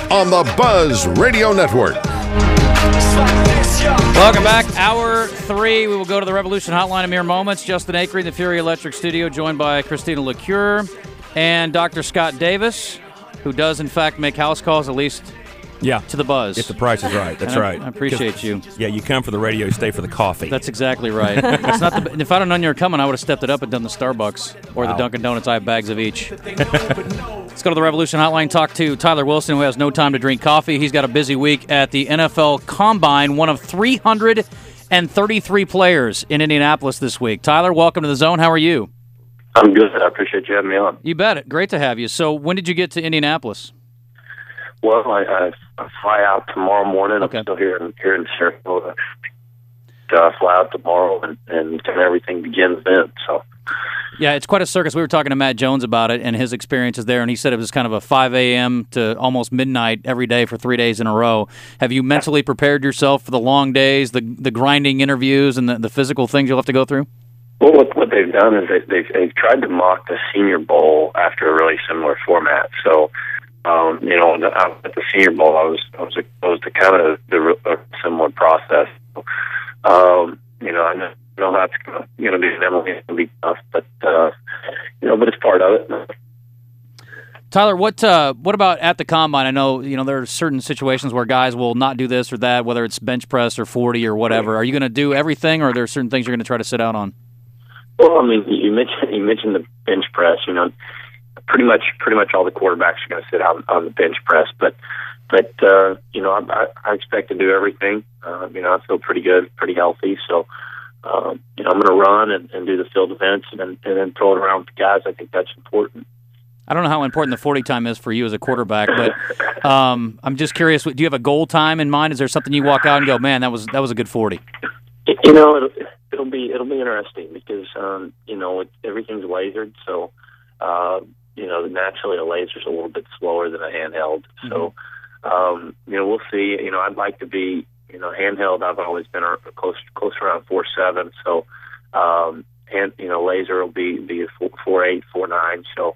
on the Buzz Radio Network. Welcome back. Hour 3. We will go to the Revolution Hotline in mere moments. Justin Acri in the Fury Electric Studio, joined by Christina LaCure and Dr. Scott Davis, who does, in fact, make house calls, at least to the Buzz. If the price is right. That's right. I appreciate you. Yeah, you come for the radio, stay for the coffee. That's exactly right. It's not if I'd have known you were coming, I would have stepped it up and done the Starbucks or the Dunkin' Donuts. I have bags of each. Let's go to the Revolution Hotline, talk to Tyler Wilson, who has no time to drink coffee. He's got a busy week at the NFL Combine, one of 333 players in Indianapolis this week. Tyler, welcome to the Zone. How are you? I'm good. I appreciate you having me on. You bet. Great to have you. So when did you get to Indianapolis? Well, I fly out tomorrow morning. Okay. I'm still here in Sarasota. Fly out tomorrow, and kind of everything begins then. So. Yeah, it's quite a circus. We were talking to Matt Jones about it and his experiences there, and he said it was kind of a 5 a.m. to almost midnight every day for 3 days in a row. Have you mentally prepared yourself for the long days, the grinding interviews, and the physical things you'll have to go through? Well, what they've done is they've tried to mock the Senior Bowl after a really similar format. So, at the Senior Bowl, I was exposed to kind of a similar process. I know that's going to be going to be tough, but it's part of it. Tyler, what about at the Combine? I know there are certain situations where guys will not do this or that, whether it's bench press or 40 or whatever. Are you going to do everything, or are there certain things you're going to try to sit out on? Well, I mean, you mentioned the bench press. Pretty much all the quarterbacks are going to sit out on the bench press, but I expect to do everything. I feel pretty good, pretty healthy. So, I'm going to run and do the field events and then throw it around with the guys. I think that's important. I don't know how important the 40 time is for you as a quarterback, but I'm just curious. Do you have a goal time in mind? Is there something you walk out and go, man, that was a good 40? It'll be interesting because everything's lasered, so naturally a laser's a little bit slower than a handheld. Mm-hmm. So we'll see. I'd like to be handheld. I've always been close around 4.7. So laser will be 4.8, 4.9. So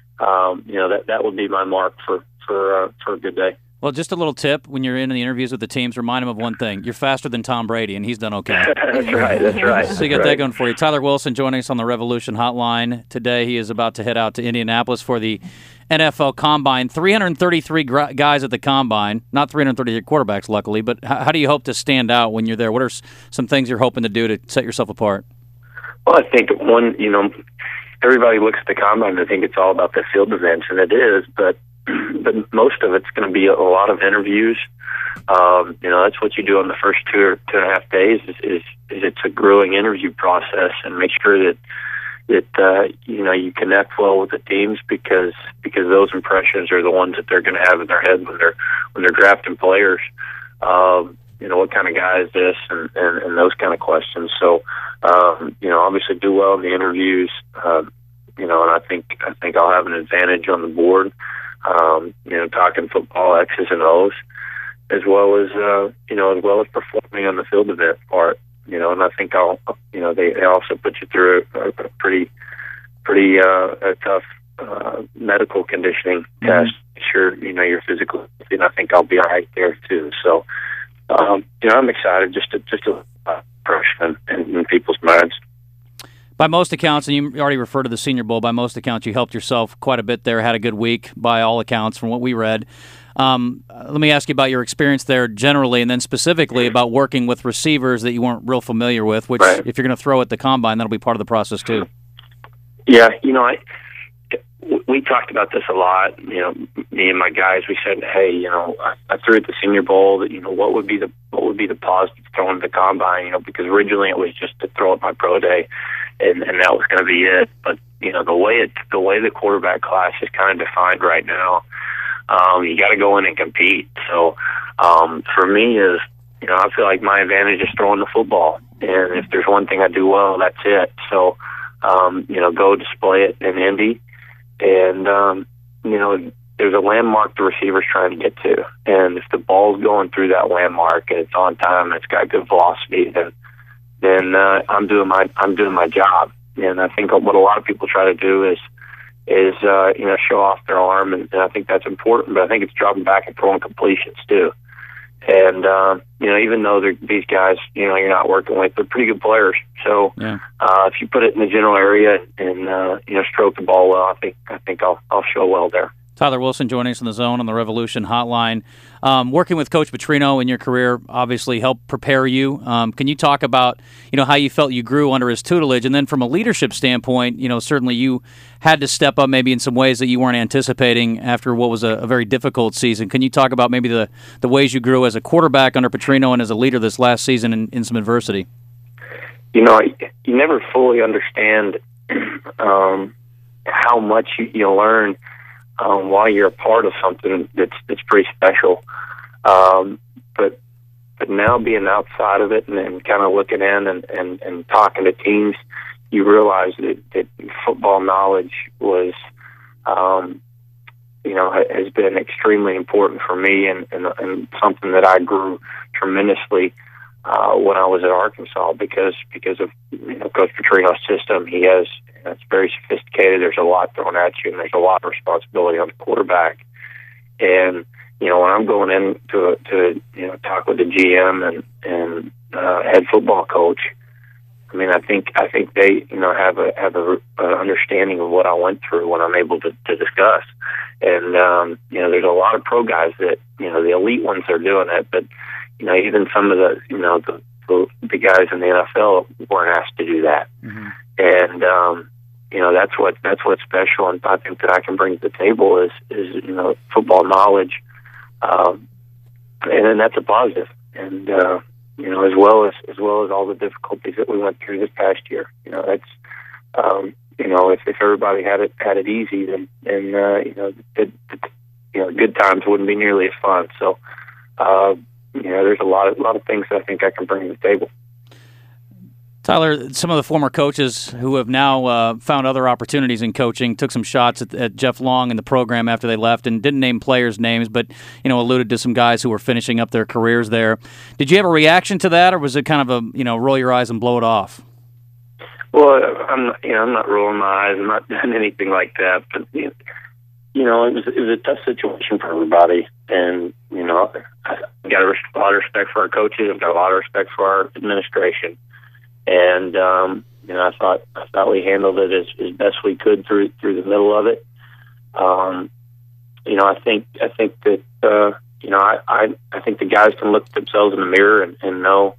that would be my mark for a good day. Well, just a little tip, when you're in the interviews with the teams, remind them of one thing. You're faster than Tom Brady, and he's done okay. That's right. So you got that going for you. Tyler Wilson joining us on the Revolution Hotline. Today he is about to head out to Indianapolis for the NFL Combine. 333 guys at the Combine. Not 333 quarterbacks, luckily, but how do you hope to stand out when you're there? What are some things you're hoping to do to set yourself apart? Well, I think, everybody looks at the Combine and they think it's all about the field events, and it is, but most of it's going to be a lot of interviews. That's what you do on the first 2.5 days is it's a grueling interview process, and make sure that you connect well with the teams because those impressions are the ones that they're going to have in their head when they're drafting players. What kind of guy is this, and those kind of questions. So, obviously do well in the interviews. And I think I'll have an advantage on the board. Talking football X's and O's, as well as performing on the field event part. And I think they also put you through a pretty tough medical conditioning test. Sure, you're physically, and I think I'll be all right there too. So, I'm excited just to impression in people's minds. By most accounts, and you already referred to the Senior Bowl, by most accounts you helped yourself quite a bit there, had a good week by all accounts from what we read. Let me ask you about your experience there generally, and then specifically about working with receivers that you weren't real familiar with, which if you're going to throw at the Combine, that'll be part of the process too. Yeah, we talked about this a lot. Me and my guys, we said, hey, I threw at the Senior Bowl. That what would be the positive throwing at the Combine? Because originally it was just to throw at my pro day, and that was going to be it. But the way the quarterback class is kind of defined right now, you got to go in and compete. So for me is I feel like my advantage is throwing the football, and if there's one thing I do well, that's it. So go display it in Indy. And, there's a landmark the receiver's trying to get to. And if the ball's going through that landmark and it's on time and it's got good velocity, then I'm doing my job. And I think what a lot of people try to do is show off their arm, and I think that's important. But I think it's dropping back and throwing completions too. And even though these guys, you're not working with, they're pretty good players. So if you put it in the general area and stroke the ball well, I think I'll show well there. Tyler Wilson joining us in the Zone on the Revolution Hotline. Working with Coach Petrino in your career obviously helped prepare you. Can you talk about how you felt you grew under his tutelage, and then from a leadership standpoint, certainly you had to step up maybe in some ways that you weren't anticipating after what was a very difficult season. Can you talk about maybe the ways you grew as a quarterback under Petrino and as a leader this last season in some adversity? You never fully understand how much you learn while you're a part of something that's pretty special. But now being outside of it and kind of looking in and talking to teams, you realize that football knowledge was, has been extremely important for me and something that I grew tremendously when I was at Arkansas because of Coach Petrino's system. It's very sophisticated. There's a lot thrown at you, and there's a lot of responsibility on the quarterback. And when I'm going in to talk with the GM and head football coach, I think they have a understanding of what I went through when I'm able to discuss. And there's a lot of pro guys that the elite ones are doing it, but even some of the guys in the NFL weren't asked to do that. Mm-hmm. And that's what's special, and I think that I can bring to the table is football knowledge, and then that's a positive. And as well as all the difficulties that we went through this past year, that's if everybody had it easy, then good times wouldn't be nearly as fun. So there's a lot of things that I think I can bring to the table. Tyler, some of the former coaches who have now found other opportunities in coaching took some shots at Jeff Long in the program after they left and didn't name players' names, but alluded to some guys who were finishing up their careers there. Did you have a reaction to that, or was it kind of a roll your eyes and blow it off? Well, I'm not rolling my eyes. I'm not doing anything like that. But it was a tough situation for everybody, and I've got a lot of respect for our coaches. I've got a lot of respect for our administration. And I thought we handled it as best we could through the middle of it. I think that I think the guys can look at themselves in the mirror and know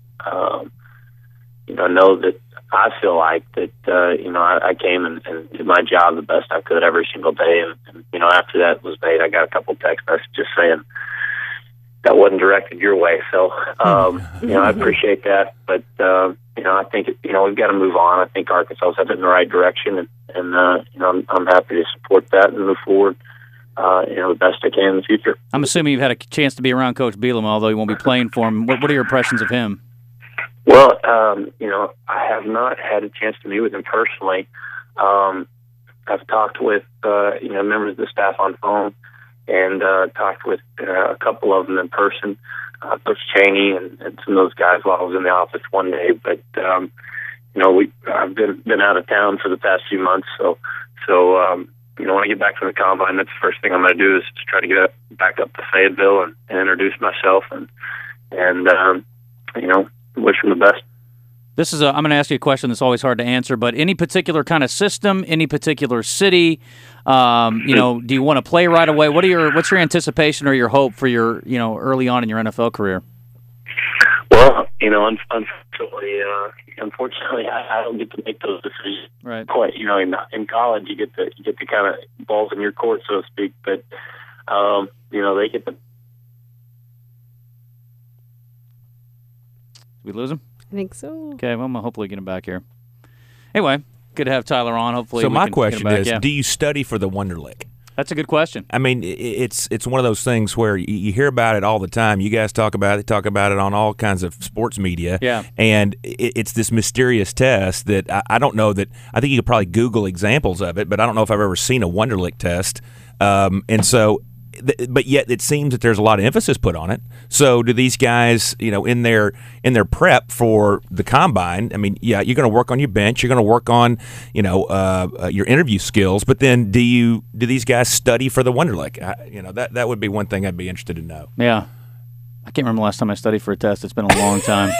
that I feel like that I came and did my job the best I could every single day. And after that was made, I got a couple text messages saying that wasn't directed your way. So I appreciate that, but. I think we've got to move on. I think Arkansas is headed in the right direction, and I'm happy to support that and move forward, the best I can in the future. I'm assuming you've had a chance to be around Coach Bielema, although you won't be playing for him. What are your impressions of him? Well, I have not had a chance to meet with him personally. I've talked with members of the staff on phone, and talked with a couple of them in person. Coach Chaney and some of those guys while I was in the office one day, but I've been out of town for the past few months, so when I get back from the combine, that's the first thing I'm going to do is just try to get back up to Fayetteville and introduce myself and wish them the best. I'm going to ask you a question that's always hard to answer, but any particular kind of system, any particular city, do you want to play right away? What's your anticipation or your hope for your, early on in your NFL career? Well, unfortunately, I don't get to make those decisions. Right. Quite, in college, you get the kind of balls in your court, so to speak, but, they get the. Did we lose him? I think so. Okay, well, I'm hopefully get him back here. Anyway, good to have Tyler on. Hopefully, so my question is, yeah. Do you study for the Wonderlic? That's a good question. I mean, it's one of those things where you hear about it all the time. You guys talk about it. They talk about it on all kinds of sports media. Yeah. And it's this mysterious test that I don't know that – I think you could probably Google examples of it, but I don't know if I've ever seen a Wonderlic test. And so but yet it seems that there's a lot of emphasis put on it. So do these guys, in their prep for the combine? I mean, yeah, you're going to work on your bench, you're going to work on, your interview skills, but then do these guys study for the Wonderlic? That would be one thing I'd be interested to know. Yeah. I can't remember the last time I studied for a test. It's been a long time.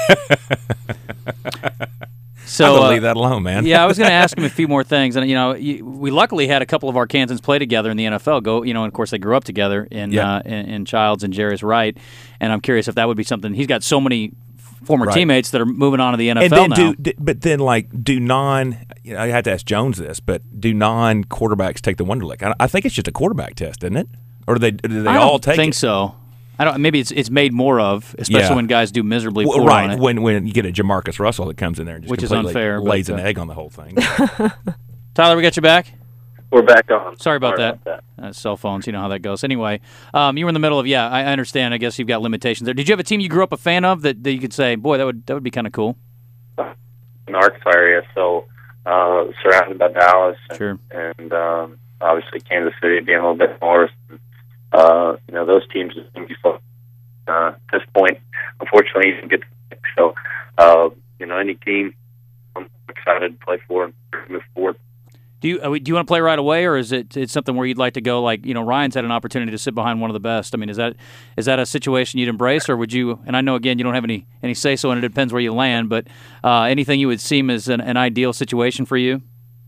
So leave that alone, man. Yeah, I was going to ask him a few more things, and we luckily had a couple of Arkansans play together in the NFL. And of course they grew up together in Childs and Jarius Wright, and I'm curious if that would be something. He's got so many former teammates that are moving on to the NFL and then now. But then, do non? I had to ask Jones this, but do non quarterbacks take the Wonderlic? I think it's just a quarterback test, isn't it? Or do they all take it? I think so. I don't. Maybe it's made more of, especially when guys do miserably poor on it. When you get a Jamarcus Russell that comes in there and just which is unfair, lays an egg on the whole thing. Tyler, we got you back. We're back on. Sorry about that. Cell phones, you know how that goes. Anyway, you were in the middle of I understand. I guess you've got limitations there. Did you have a team you grew up a fan of that you could say, boy, that would be kind of cool? In the Arkansas area, so surrounded by Dallas, and obviously Kansas City being a little bit north. Those teams seem to be fun. At this point, unfortunately, you didn't get to pick. So, any team I'm excited to play for and move forward. Do you want to play right away, or is it's something where you'd like to go? Like Ryan's had an opportunity to sit behind one of the best. I mean, is that a situation you'd embrace, or would you? And I know again you don't have any say so, and it depends where you land. But anything you would seem as an ideal situation for you?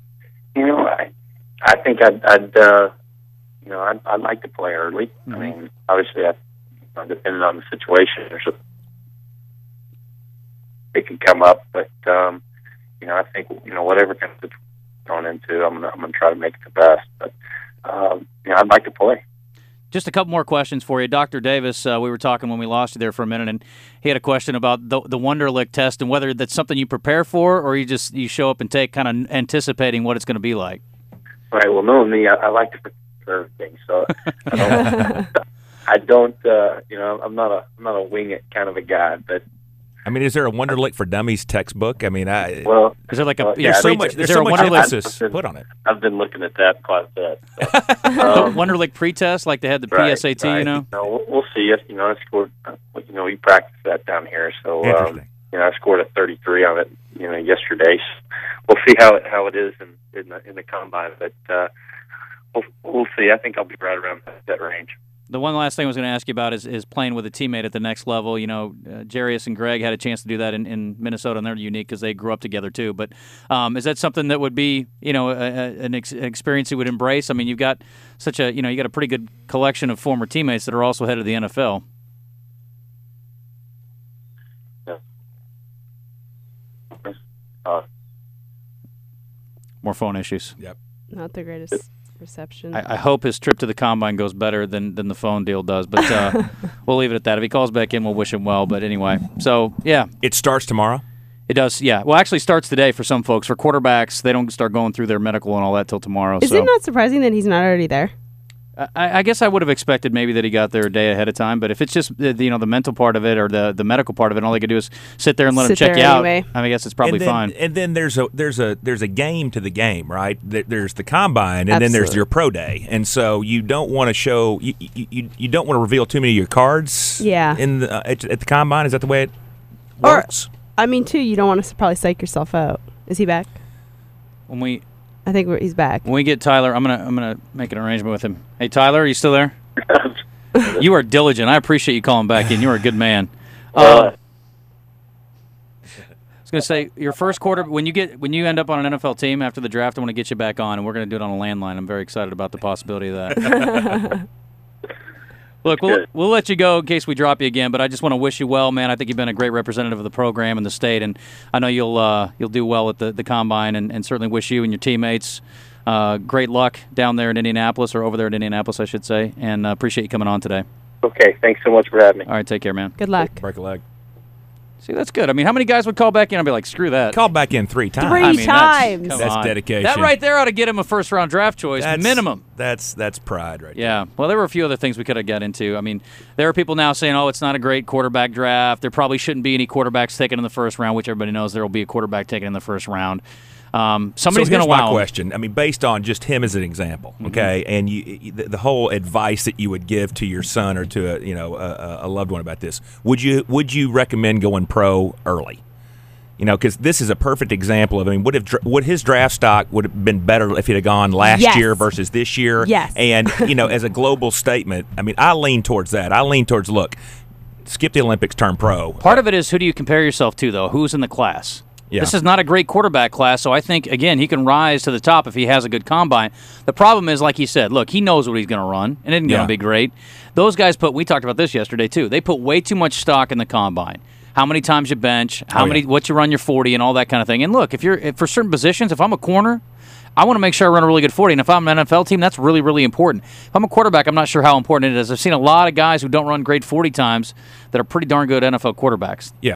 I think I'd like to play early. Mm-hmm. I mean, obviously, depending on the situation, it can come up. But I think whatever kind of going into, I'm gonna try to make it the best. But I'd like to play. Just a couple more questions for you, Dr. Davis. We were talking when we lost you there for a minute, and he had a question about the Wonderlic test and whether that's something you prepare for, or you show up and take, kind of anticipating what it's going to be like. Right. Well, knowing me, I like to prepare things, so I don't. I'm not a wing it kind of a guy, but. I mean, is there a Wonderlic for Dummies textbook? I mean, is there like a? There's so much emphasis put on it. I've been looking at that quite a bit. So. Wonderlic pretest, like they had the PSAT. Right. We'll see. I scored. We practiced that down here, so I scored a 33 on it. Yesterday. So we'll see how it is in the combine, but we'll see. I think I'll be right around that range. The one last thing I was going to ask you about is playing with a teammate at the next level. Jarius and Greg had a chance to do that in Minnesota, and they're unique because they grew up together too. But is that something that would be, an experience you would embrace? I mean, you've got you got a pretty good collection of former teammates that are also headed to the NFL. More phone issues. Yep. Not the greatest reception. I hope his trip to the combine goes better than the phone deal does, but we'll leave it at that. If he calls back in, we'll wish him well. But anyway, so yeah. It starts tomorrow? It does, yeah. Well, actually starts today for some folks. For quarterbacks, they don't start going through their medical and all that till tomorrow. Is it not surprising that he's not already there? I guess I would have expected maybe that he got there a day ahead of time, but if it's just the mental part of it or the medical part of it, all they could do is sit there and let him check you out. I guess it's probably fine. And then there's a game to the game, right? There's the combine, and then there's your pro day, and so you don't want to show you don't want to reveal too many of your cards. Yeah. At the combine, is that the way it works? Too, you don't want to probably psych yourself out. Is he back? I think he's back. When we get Tyler, I'm gonna make an arrangement with him. Hey, Tyler, are you still there? You are diligent. I appreciate you calling back in. You are a good man. I was gonna say your first quarter when you end up on an NFL team after the draft, I want to get you back on, and we're gonna do it on a landline. I'm very excited about the possibility of that. Look, we'll let you go in case we drop you again, but I just want to wish you well, man. I think you've been a great representative of the program and the state, and I know you'll do well at the combine, and certainly wish you and your teammates great luck down there in Indianapolis, or over there in Indianapolis, I should say, and appreciate you coming on today. Okay, thanks so much for having me. All right, take care, man. Good luck. Break a leg. See, that's good. I mean, how many guys would call back in and be like, screw that? Call back in 3 times. Three times. That's dedication. That right there ought to get him a first-round draft choice, minimum. That's pride right there. Yeah. Well, there were a few other things we could have got into. I mean, there are people now saying, it's not a great quarterback draft. There probably shouldn't be any quarterbacks taken in the first round, which everybody knows there will be a quarterback taken in the first round. Somebody's going to wow my question. I mean, based on just him as an example, okay, and the whole advice that you would give to your son or to a loved one about this, would you recommend going pro early? Because this is a perfect example of. I mean, would his draft stock would have been better if he'd have gone last year versus this year? Yes. And as a global statement, I mean, I lean towards that. I lean towards skip the Olympics, turn pro. Part of it is who do you compare yourself to, though? Who's in the class? Yeah. This is not a great quarterback class, so I think, again, he can rise to the top if he has a good combine. The problem is, like he said, look, he knows what he's going to run, and it's going to be great. Those guys we talked about this yesterday, too. They put way too much stock in the combine. How many times you bench, what you run your 40, and all that kind of thing. And look, if for certain positions, if I'm a corner, I want to make sure I run a really good 40. And if I'm an NFL team, that's really, really important. If I'm a quarterback, I'm not sure how important it is. I've seen a lot of guys who don't run great 40 times that are pretty darn good NFL quarterbacks. Yeah.